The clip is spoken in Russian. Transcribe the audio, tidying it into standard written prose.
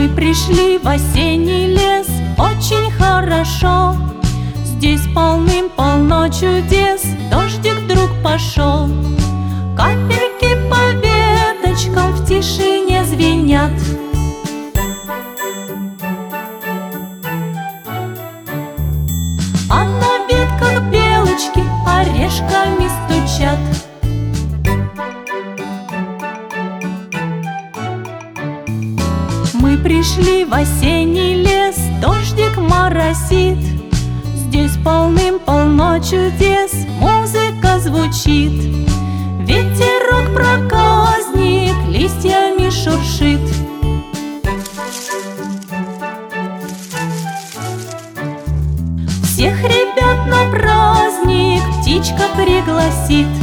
Мы пришли в осенний лес, очень хорошо. Здесь полным-полно чудес, дождик вдруг пошел. Капельки по веточкам в тишине звенят. А на ветках белочки орешками стучат. Мы пришли в осенний лес, дождик моросит. Здесь полным-полно чудес, музыка звучит. Ветерок проказник листьями шуршит. Всех ребят на праздник птичка пригласит.